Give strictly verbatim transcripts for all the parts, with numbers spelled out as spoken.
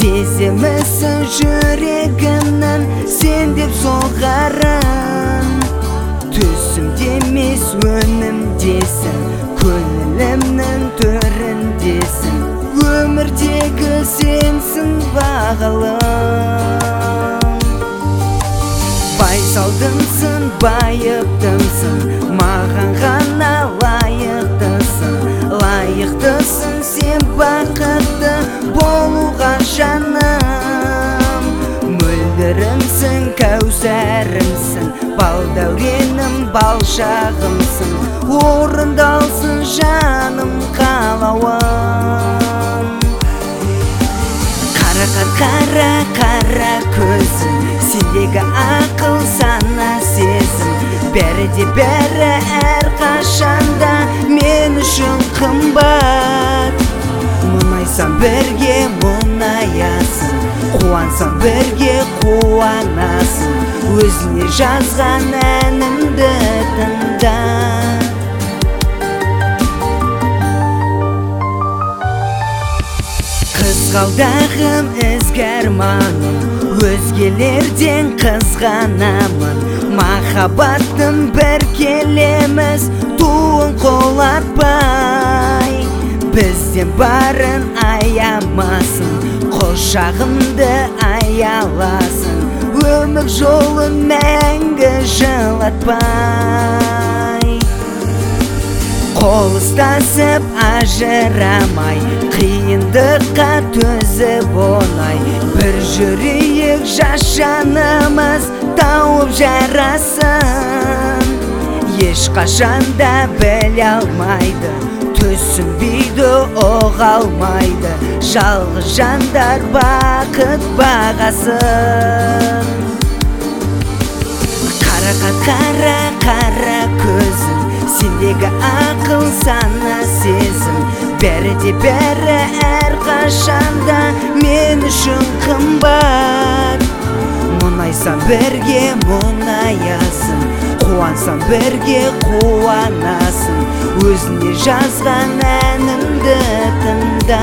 Сеземісің жүрегімнің сен деп соғарын. Түсімде емес өнімдесің, көңілімнің төріндесің. Өмірдегі сенсің бағалым. Байсалдымсың, байыптымсың, маған ғана лайықтысың. Лайықтысың сен бақытты болуға жаным. Мөлдірімсің, кәусәрімсің, бал дәуренім, бал шағымсың. Орындалсын жаным қалауым. Қарақат қара қара көзің, сендегі ақыл сана сезім. Бәрі де бәрі әрқашанда мен үшін қымбат. Мұнайсам бірге мұнаясың, қуансам бірге қуанасың. Өзіне жазған әнімді тыңда. Қызғалдағым ізгі арманым, өзгелерден қызғанамын. Махаббаттың бір келеміз, туын қолатпай. Бізден барын аямасын, құшағымды аяласын. Өмір жолын мәңгі жылатпай. Қол ұстасып ажырамай, қиындыққа төзіп оңай. Бір жүрейік жас жанымыз тауып жарасын. Ешқашанда біле алмайды, түсінбейді, оға алмайды. Жалғыз жандар бақыт бағасын. Қарақат қара қара көзің, сендегі ақыл сана сезім. Бәрі де бәрі әрқашанда мен үшін қымбат. Мұнайсам бірге мұнаясың, қуансам бірге қуанасың. Өзіне жазған әнімді тыңда.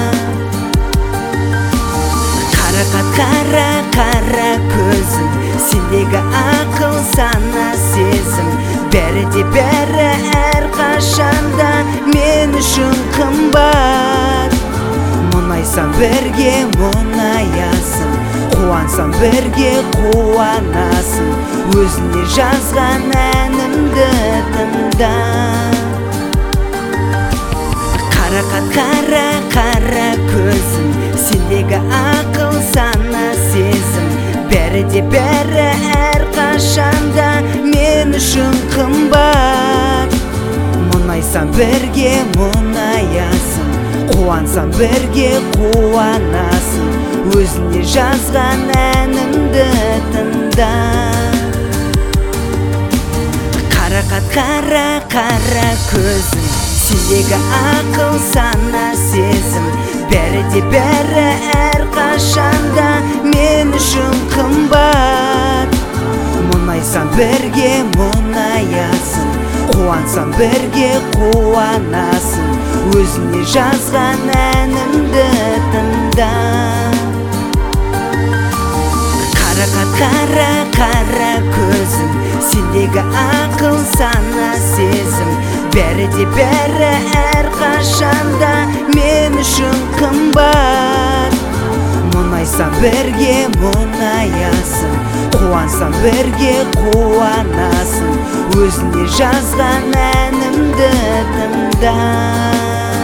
Қарақат қара қара көзің, сендегі ақыл сана сезім. Бәрі де бәрі әрқашанда мен үшін қымбат. Мұнайсам бірге мұнаясың, қуансам бірге қуанасың. Өзіне жазған әнімді тыңда. Қарақат қара қара көзің, сендегі ақыл сана сезім. Бәрі де бәрі әрқашанда мен үшін қымбат. Мұнайсам бірге мұнаясың, қуансам бірге қуанасың. Өзіне жазған әнімді тыңда. Қарақат қара қара көзің, сендегі ақыл сана сезім. Бәрі де бәрі әрқашанда мен үшін қымбат. Мұнайсам бірге мұнаясың, қуансам бірге қуанасың. Өзіне жазған әнімді тыңда. Қарақат қара қара көзің, сендегі ақыл сана сезім. Бәрі де бәрі әрқашанда мен үшін қымбат. Мұнайсам бірге мұнаясың, қуансам бірге қуанасың. Өзіне жазған әнімді тыңда.